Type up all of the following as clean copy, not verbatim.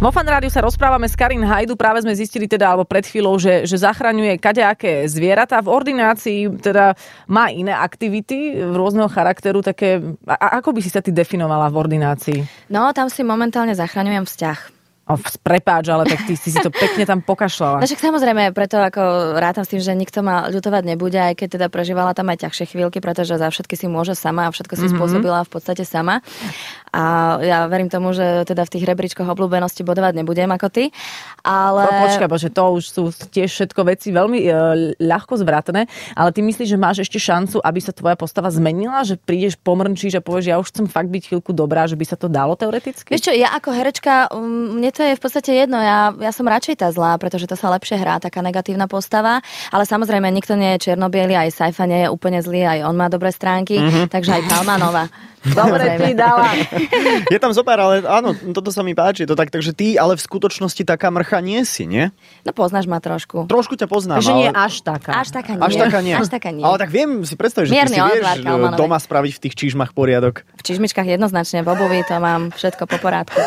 Vo Fan Rádiu sa rozprávame s Karin Hajdu, práve sme zistili teda, alebo pred chvíľou, že zachraňuje kadejaké zvieratá. V ordinácii teda má iné aktivity rôzneho charakteru, také, ako by si sa ty definovala v ordinácii? No, tam si momentálne zachraňujem vzťah. Prepáč, ale tak ty si to pekne tam pokašľala. No však samozrejme, preto ako rátam s tým, že nikto ma ľutovať nebude, aj keď teda prežívala tam aj ťažšie chvíľky, pretože za všetky si môže sama a všetko si spôsobila v podstate sama. A ja verím tomu, že teda v tých rebríčkoch obľúbenosti bodovať nebudem ako ty. Ale... Počkaj, bože, to už sú tiež všetko veci veľmi ľahko zvratné, ale ty myslíš, že máš ešte šancu, aby sa tvoja postava zmenila, že prídeš, pomrčíš a povieš, ja už chcem fakt byť chvíľku dobrá, že by sa to dalo teoreticky? Vieš čo, ja ako herečka, mne to je v podstate jedno, ja som radšej tá zlá, pretože to sa lepšie hrá, taká negatívna postava, ale samozrejme nikto nie je čierno-biely, aj Saifa nie je úplne zlý, aj on má dobré stránky, takže aj Kalmanova. Dobre ti dala. Je tam zopár, ale áno, toto sa mi páči. To tak, takže ty ale v skutočnosti taká mrcha nie si, nie? No poznáš ma trošku. Trošku ťa poznám. Takže ale... nie až taká. Až taká nie. Až taká nie. Ale tak viem si predstaviť, že ty si vieš doma spraviť v tých čižmach poriadok. V čižmičkách jednoznačne, v obuvi to mám všetko po porádku.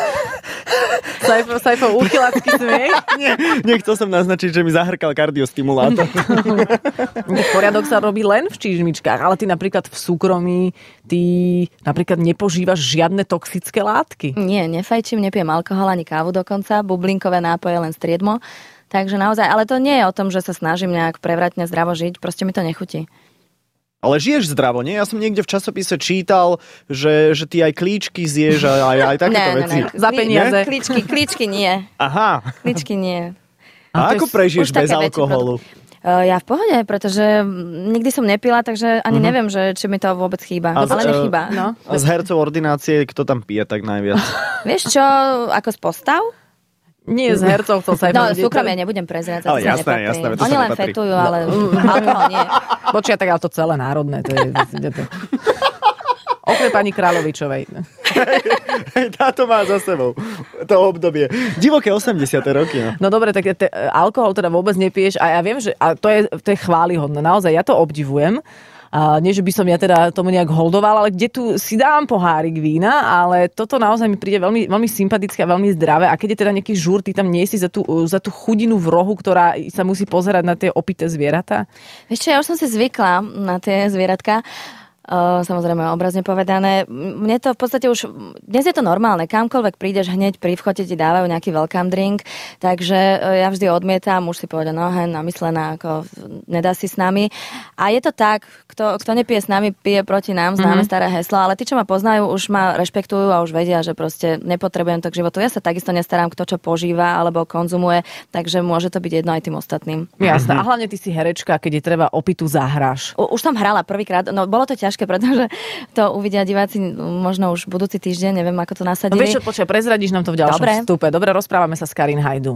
Saifo, úchylácky smiech? Nechcel som naznačiť, že mi zahrkal kardiostimulátor. Poriadok sa robí len v čižmičkách, ale ty napríklad v súkromí, ty napríklad nepožívaš žiadne toxické látky. Nie, nefajčím, nepijem alkohol ani kávu dokonca, bublinkové nápoje len striedmo. Takže naozaj, ale to nie je o tom, že sa snažím nejak prevratne zdravo žiť, proste mi to nechutí. Ale žiješ zdravo, nie? Ja som niekde v časopise čítal, že ty aj klíčky zješ aj takéto veci. Ne. Za peniaze. Klíčky nie. Aha. Klíčky nie. A ako prežiješ bez alkoholu? Ja v pohode, pretože nikdy som nepila, takže ani neviem, že či mi to vôbec chýba. Ale nechýba. No. A z hercov ordinácie, kto tam pije tak najviac? Vieš čo, ako z postav? Nie z hercov, to sa aj... No, súkromie nebudem prezrieť. Ale jasné. Oni len fetujú, ale alkohol nie. Počia, tak ale to celé národné. To je... Okrem pani Kráľovičovej. Táto má za sebou to obdobie. Divoké 80. roky. No dobre, tak alkohol teda vôbec nepiješ a ja viem, že a to je chválihodné. Naozaj, ja to obdivujem. Nie, že by som ja teda tomu nejak holdovala, ale kde tu si dám pohárik vína, ale toto naozaj mi príde veľmi, veľmi sympatické a veľmi zdravé. A keď je teda nejaký žúr, ty tam nie si za tú chudinu v rohu, ktorá sa musí pozerať na tie opité zvieratá? Vieš čo, ja už som si zvykla na tie zvieratka. Samozrejme obrazne povedané. Mne to v podstate už, dnes je to normálne, kamkoľvek prídeš, hneď pri vchode ti dávajú nejaký welcome drink, takže ja vždy odmietam, už si povedal, no namyslená, ako nedá si s nami. A je to tak, kto nepije s nami, pije proti nám, známe staré heslo, ale tí, čo ma poznajú, už ma rešpektujú a už vedia, že proste nepotrebujem to k životu. Ja sa takisto nestarám, kto čo požíva alebo konzumuje, takže môže to byť jedno aj tým ostatným. Jasné. A hlavne ty si herečka, keď je treba opitu zahráš. Už som hrala prvýkrát, no bolo to ťažké, pretože to uvidia diváci možno už budúci týždeň, neviem, ako to nasadili. No vieš čo, prezradíš nám to v ďalšom vstupe. Dobre, rozprávame sa s Karin Hajdu.